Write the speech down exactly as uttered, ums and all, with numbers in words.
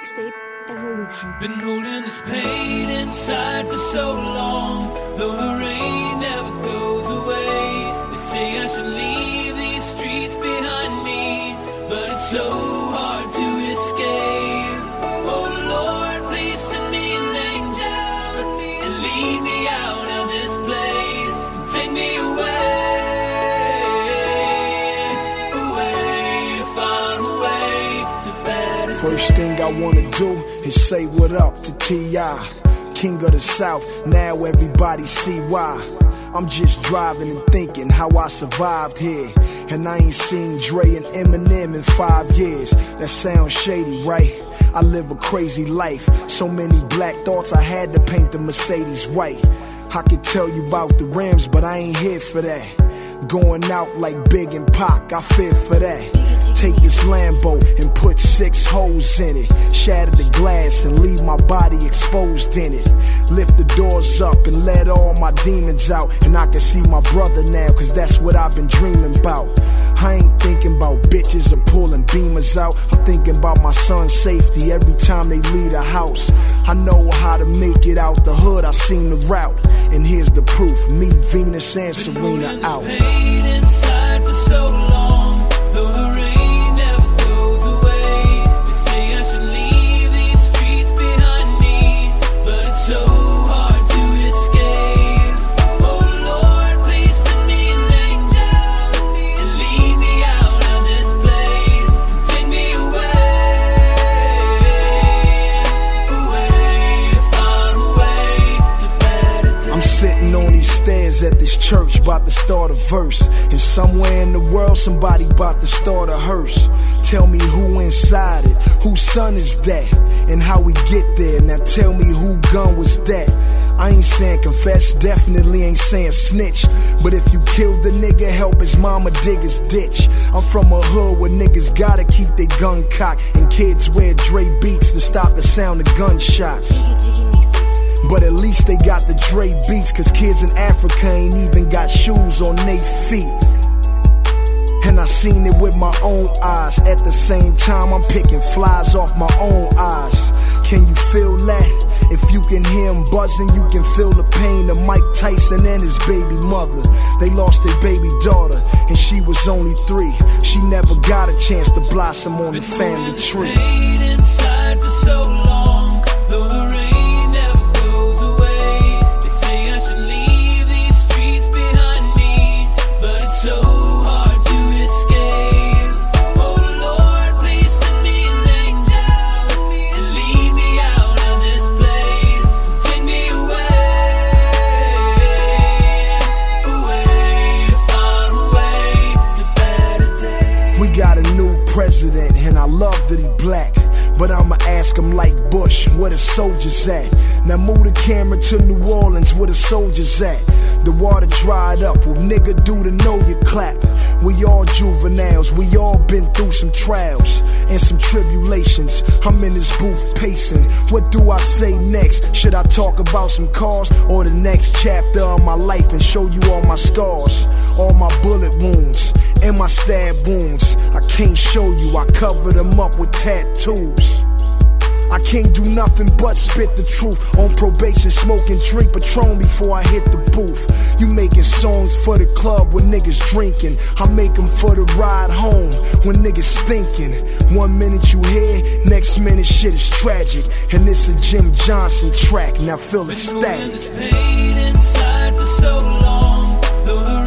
Mixtape Evolution. Been holding this pain inside for so long, though the rain never goes away. They say I should leave these streets behind me, but it's so hard to escape. Oh Lord, please send me an angel to lead me out of this place and take me away, away, far away to better. First thing I wanna do is say what up to T I, King of the South. Now everybody see why. I'm just driving and thinking how I survived here, and I ain't seen Dre and Eminem in five years. That sounds shady, right? I live a crazy life. So many black thoughts, I had to paint the Mercedes white. I could tell you about the rims, but I ain't here for that. Going out like Big and Pac, I fear for that. Take this Lambo and put six holes in it, shatter the glass and leave my body exposed in it. Lift the doors up and let all my demons out, and I can see my brother now, cause that's what I've been dreaming about. I ain't thinking about bitches and pulling beamers out. I'm thinking about my son's safety every time they leave the house. I know how to make it out the hood, I seen the route, and here's the proof, me, Venus, and Serena out. Pain inside for so long, though the rain never goes away. They say I should leave these streets behind me, but it's so hard to escape. Oh Lord, please send me an angel to lead me out of this place and take me away, away, far away to better days. I'm sitting on these stairs at this church, about to start a verse, and somewhere in the world somebody about to start a hearse. Tell me who inside it, whose son is that, and how we get there. Now tell me who gun was that. I ain't saying confess, definitely ain't saying snitch, but if you killed the nigga, help his mama dig his ditch. I'm from a hood where niggas gotta keep their gun cocked, and kids wear Dre beats to stop the sound of gunshots. But at least they got the Dre beats, cause kids in Africa ain't even got shoes on they feet. And I seen it with my own eyes. At the same time, I'm picking flies off my own eyes. Can you feel that? If you can hear him buzzing, you can feel the pain of Mike Tyson and his baby mother. They lost their baby daughter, and she was only three. She never got a chance to blossom on the family tree. Pain inside for so long, though the rain never goes away. They say I should leave these streets behind me, but it's so hard to escape. Oh Lord, please send me an angel to lead me out of this place and take me away, away, far away to better days. We got a new president, and I love that he black, but I'ma ask him like Bush, where the soldiers at? Now move the camera to New Orleans, where the soldiers at? The water dried up, what nigga do to know you clap? We all juveniles, we all been through some trials and some tribulations. I'm in this booth pacing, what do I say next? Should I talk about some cars, or the next chapter of my life and show you all my scars, all my bullet wounds and my stab wounds? I can't show you, I cover them up with tattoos. I can't do nothing but spit the truth. On probation, smoke and drink Patron before I hit the booth. You making songs for the club when niggas drinking. I make them for the ride home when niggas thinking. One minute you here, next minute shit is tragic, and it's a Jim Johnson track, now feel the static. Pain inside for so long, though the